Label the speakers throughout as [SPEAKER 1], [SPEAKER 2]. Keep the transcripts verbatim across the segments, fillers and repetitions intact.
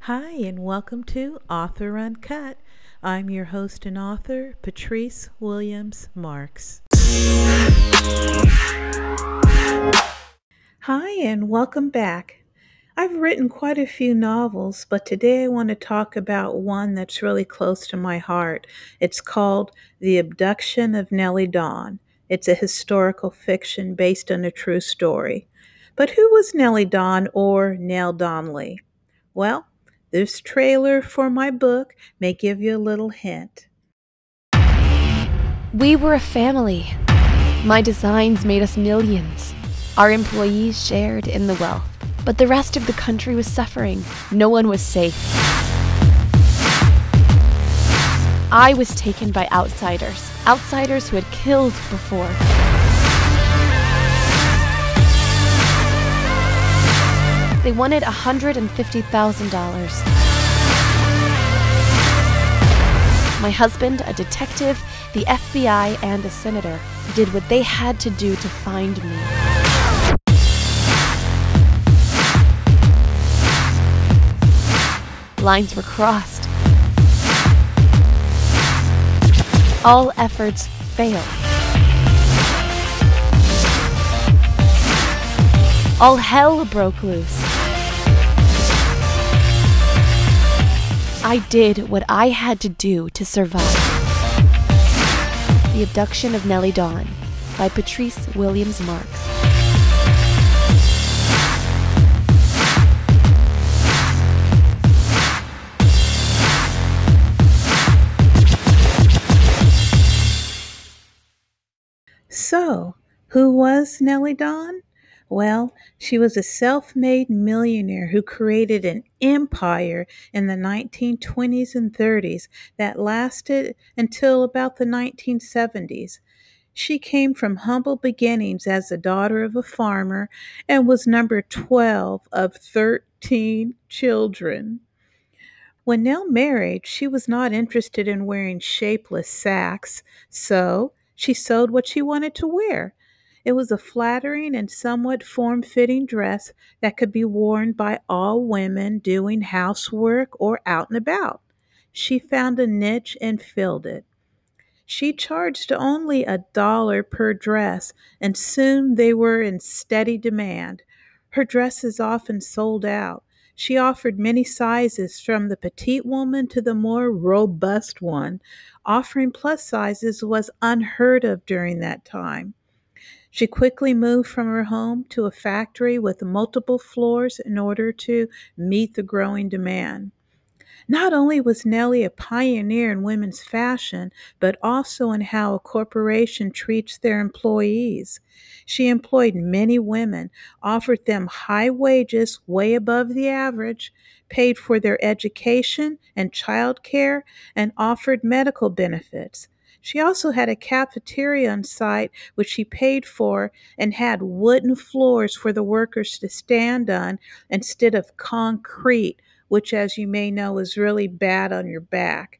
[SPEAKER 1] Hi, and welcome to Author Uncut. I'm your host and author, Patrice Williams Marks. Hi, and welcome back. I've written quite a few novels, but today I want to talk about one that's really close to my heart. It's called The Abduction of Nellie Dawn. It's a historical fiction based on a true story. But who was Nellie Dawn or Nell Donnelly? Well, this trailer for my book may give you a little hint.
[SPEAKER 2] We were a family. My designs made us millions. Our employees shared in the wealth. But the rest of the country was suffering. No one was safe. I was taken by outsiders. Outsiders who had killed before. They wanted one hundred fifty thousand dollars. My husband, a detective, the F B I, and a senator did what they had to do to find me. Lines were crossed. All efforts failed. All hell broke loose. I did what I had to do to survive. The Abduction of Nellie Dawn by Patrice Williams Marks.
[SPEAKER 1] So, who was Nellie Dawn? Well, she was a self-made millionaire who created an empire in the nineteen twenties and thirties that lasted until about the nineteen seventies. She came from humble beginnings as the daughter of a farmer and was number twelve of thirteen children. When Nell married, she was not interested in wearing shapeless sacks, so she sewed what she wanted to wear. It was a flattering and somewhat form-fitting dress that could be worn by all women doing housework or out and about. She found a niche and filled it. She charged only a dollar per dress, and soon they were in steady demand. Her dresses often sold out. She offered many sizes, from the petite woman to the more robust one. Offering plus sizes was unheard of during that time. She quickly moved from her home to a factory with multiple floors in order to meet the growing demand. Not only was Nellie a pioneer in women's fashion, but also in how a corporation treats their employees. She employed many women, offered them high wages way above the average, paid for their education and child care, and offered medical benefits. She also had a cafeteria on site, which she paid for, and had wooden floors for the workers to stand on instead of concrete, which, as you may know, is really bad on your back.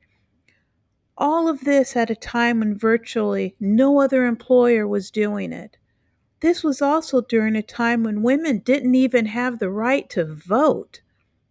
[SPEAKER 1] All of this at a time when virtually no other employer was doing it. This was also during a time when women didn't even have the right to vote.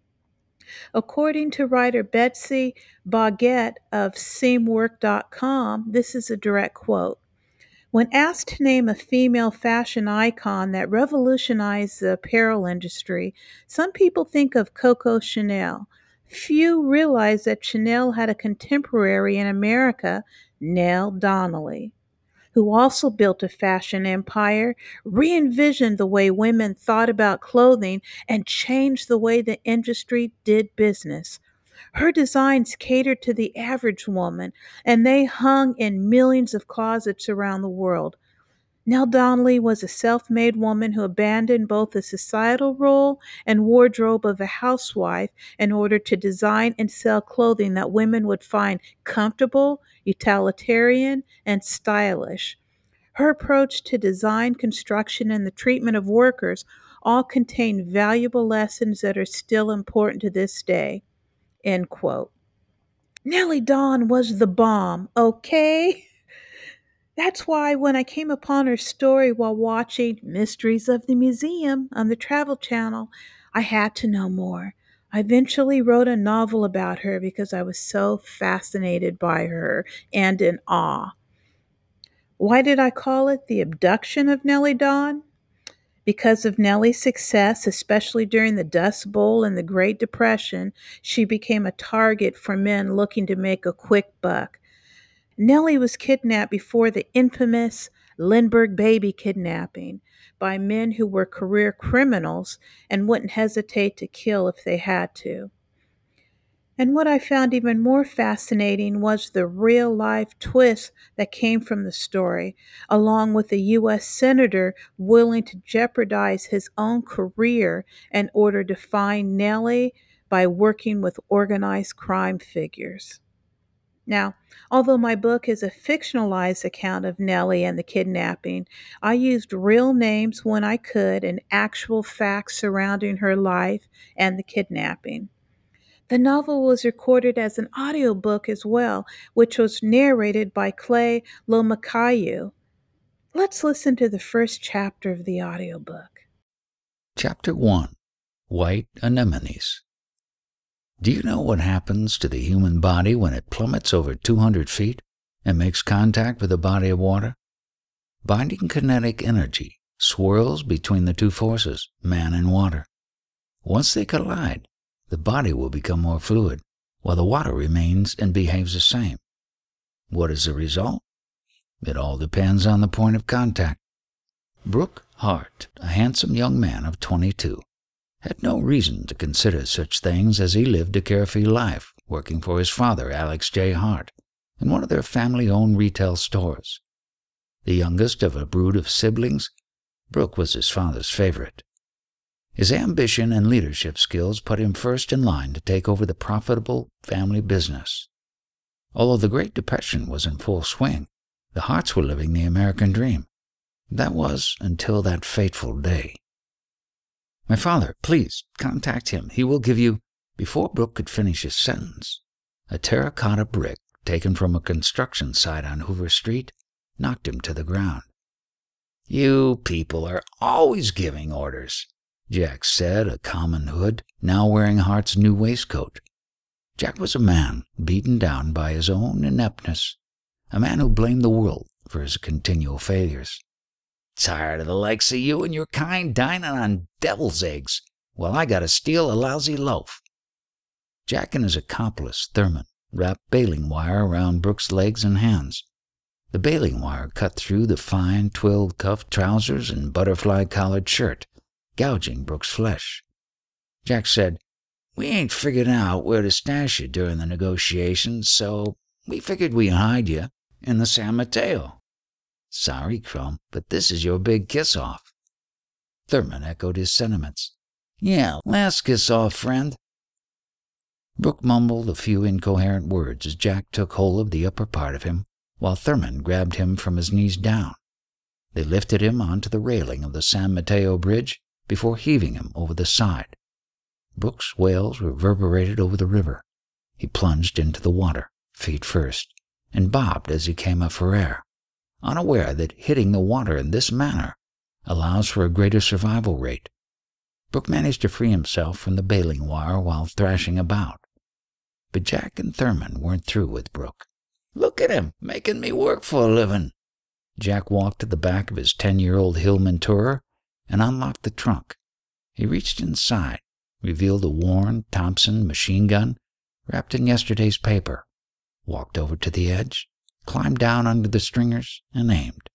[SPEAKER 1] According to writer Betsy Baguette of Seamwork dot com, this is a direct quote. When asked to name a female fashion icon that revolutionized the apparel industry, some people think of Coco Chanel. Few realize that Chanel had a contemporary in America, Nell Donnelly, who also built a fashion empire, re-envisioned the way women thought about clothing, and changed the way the industry did business. Her designs catered to the average woman, and they hung in millions of closets around the world. Nell Donnelly was a self-made woman who abandoned both the societal role and wardrobe of a housewife in order to design and sell clothing that women would find comfortable, utilitarian, and stylish. Her approach to design, construction, and the treatment of workers all contain valuable lessons that are still important to this day. End quote. Nellie Dawn was the bomb, okay? That's why when I came upon her story while watching Mysteries of the Museum on the Travel Channel, I had to know more. I eventually wrote a novel about her because I was so fascinated by her and in awe. Why did I call it The Abduction of Nellie Dawn? Because of Nellie's success, especially during the Dust Bowl and the Great Depression, she became a target for men looking to make a quick buck. Nellie was kidnapped before the infamous Lindbergh baby kidnapping by men who were career criminals and wouldn't hesitate to kill if they had to. And what I found even more fascinating was the real life twist that came from the story, along with a U S senator willing to jeopardize his own career in order to find Nellie by working with organized crime figures. Now, although my book is a fictionalized account of Nellie and the kidnapping, I used real names when I could and actual facts surrounding her life and the kidnapping. The novel was recorded as an audiobook as well, which was narrated by Clay Lomakayu. Let's listen to the first chapter of the audiobook.
[SPEAKER 3] Chapter one. White Anemones. Do you know what happens to the human body when it plummets over two hundred feet and makes contact with a body of water? Binding kinetic energy swirls between the two forces, man and water. Once they collide, the body will become more fluid, while the water remains and behaves the same. What is the result? It all depends on the point of contact. Brooke Hart, a handsome young man of twenty-two, had no reason to consider such things as he lived a carefree life, working for his father, Alex J. Hart, in one of their family-owned retail stores. The youngest of a brood of siblings, Brooke was his father's favorite. His ambition and leadership skills put him first in line to take over the profitable family business. Although the Great Depression was in full swing, the Harts were living the American dream. That was until that fateful day. "My father, please, contact him. He will give you—" Before Brooke could finish his sentence, a terracotta brick taken from a construction site on Hoover Street knocked him to the ground. "You people are always giving orders," Jack said, a common hood, now wearing Hart's new waistcoat. Jack was a man beaten down by his own ineptness, a man who blamed the world for his continual failures. "Tired of the likes of you and your kind dining on devil's eggs, while I gotta steal a lousy loaf." Jack and his accomplice, Thurman, wrapped baling wire around Brooke's legs and hands. The baling wire cut through the fine twilled-cuff trousers and butterfly-collared shirt, gouging Brooke's flesh. Jack said, "We ain't figured out where to stash you during the negotiations, so we figured we'd hide you in the San Mateo." "Sorry, Crumb, but this is your big kiss-off." Thurman echoed his sentiments. "Yeah, last kiss-off, friend." Brooke mumbled a few incoherent words as Jack took hold of the upper part of him, while Thurman grabbed him from his knees down. They lifted him onto the railing of the San Mateo Bridge before heaving him over the side. Brooke's wails reverberated over the river. He plunged into the water, feet first, and bobbed as he came up for air, unaware that hitting the water in this manner allows for a greater survival rate. Brooke managed to free himself from the baling wire while thrashing about. But Jack and Thurman weren't through with Brooke. "Look at him, making me work for a living." Jack walked to the back of his ten-year-old Hillman Tourer and unlocked the trunk. He reached inside, revealed a worn Thompson machine gun wrapped in yesterday's paper, walked over to the edge, climbed down under the stringers, and aimed.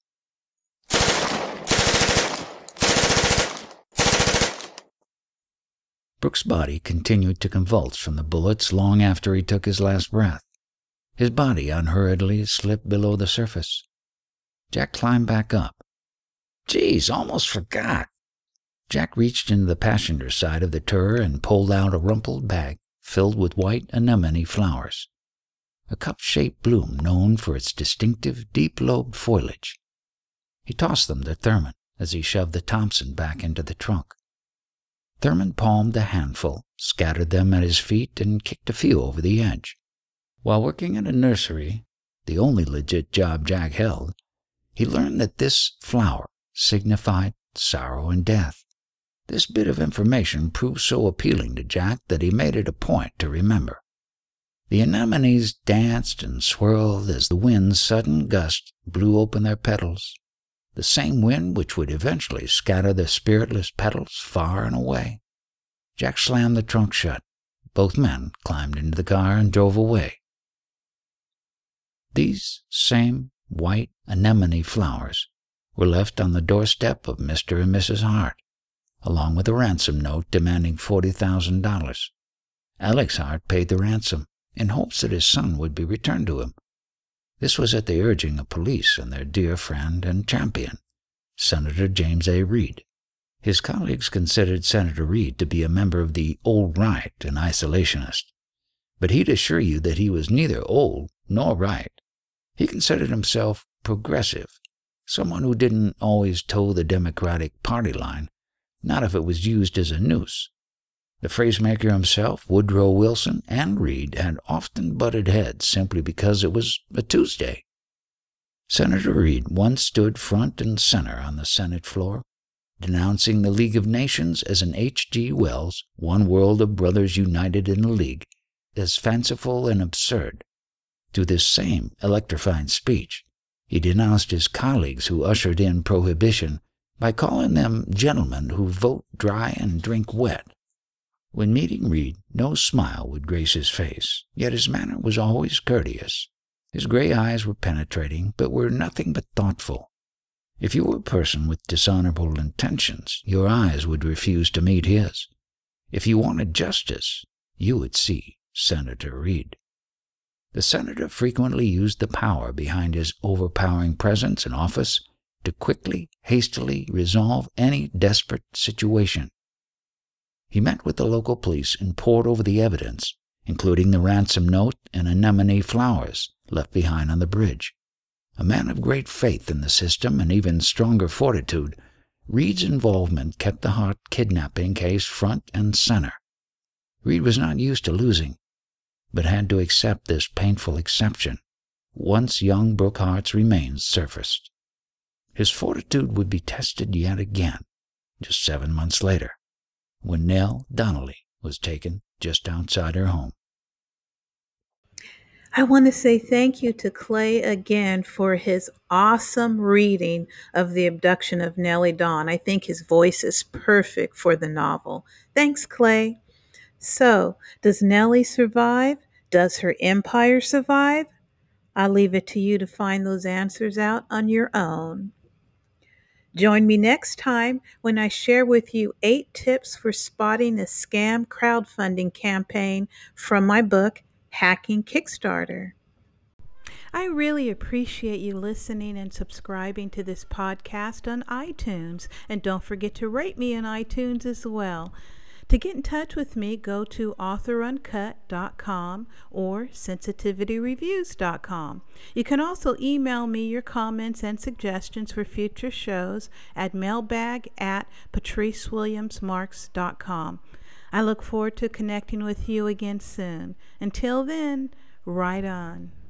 [SPEAKER 3] Brooke's body continued to convulse from the bullets long after he took his last breath. His body unhurriedly slipped below the surface. Jack climbed back up. "Geez, almost forgot." Jack reached into the passenger side of the Tourer and pulled out a rumpled bag filled with white anemone flowers, a cup-shaped bloom known for its distinctive deep-lobed foliage. He tossed them to Thurman as he shoved the Thompson back into the trunk. Thurman palmed a handful, scattered them at his feet, and kicked a few over the edge. While working at a nursery, the only legit job Jack held, he learned that this flower signified sorrow and death. This bit of information proved so appealing to Jack that he made it a point to remember. The anemones danced and swirled as the wind's sudden gust blew open their petals, the same wind which would eventually scatter their spiritless petals far and away. Jack slammed the trunk shut. Both men climbed into the car and drove away. These same white anemone flowers were left on the doorstep of Mister and Missus Hart, along with a ransom note demanding forty thousand dollars. Alex Hart paid the ransom in hopes that his son would be returned to him. This was at the urging of police and their dear friend and champion, Senator James A. Reed. His colleagues considered Senator Reed to be a member of the old right and isolationist, but he'd assure you that he was neither old nor right. He considered himself progressive, someone who didn't always toe the Democratic Party line, not if it was used as a noose. The phrasemaker himself, Woodrow Wilson, and Reed had often butted heads simply because it was a Tuesday. Senator Reed once stood front and center on the Senate floor, denouncing the League of Nations as an H G Wells, one world of brothers united in a league, as fanciful and absurd. To this same electrifying speech, he denounced his colleagues who ushered in prohibition by calling them gentlemen who vote dry and drink wet. When meeting Reed, no smile would grace his face, yet his manner was always courteous. His gray eyes were penetrating, but were nothing but thoughtful. If you were a person with dishonorable intentions, your eyes would refuse to meet his. If you wanted justice, you would see Senator Reed. The senator frequently used the power behind his overpowering presence in office to quickly, hastily resolve any desperate situation. He met with the local police and pored over the evidence, including the ransom note and anemone flowers left behind on the bridge. A man of great faith in the system and even stronger fortitude, Reed's involvement kept the Hart kidnapping case front and center. Reed was not used to losing, but had to accept this painful exception once young Brooke Hart's remains surfaced. His fortitude would be tested yet again, just seven months later, when Nell Donnelly was taken just outside her home.
[SPEAKER 1] I want to say thank you to Clay again for his awesome reading of The Abduction of Nellie Dawn. I think his voice is perfect for the novel. Thanks, Clay. So, does Nellie survive? Does her empire survive? I'll leave it to you to find those answers out on your own. Join me next time when I share with you eight tips for spotting a scam crowdfunding campaign from my book, Hacking Kickstarter. I really appreciate you listening and subscribing to this podcast on iTunes. And don't forget to rate me on iTunes as well. To get in touch with me, go to author uncut dot com or sensitivity reviews dot com. You can also email me your comments and suggestions for future shows at mailbag at patrice williams marks dot com. I look forward to connecting with you again soon. Until then, write on.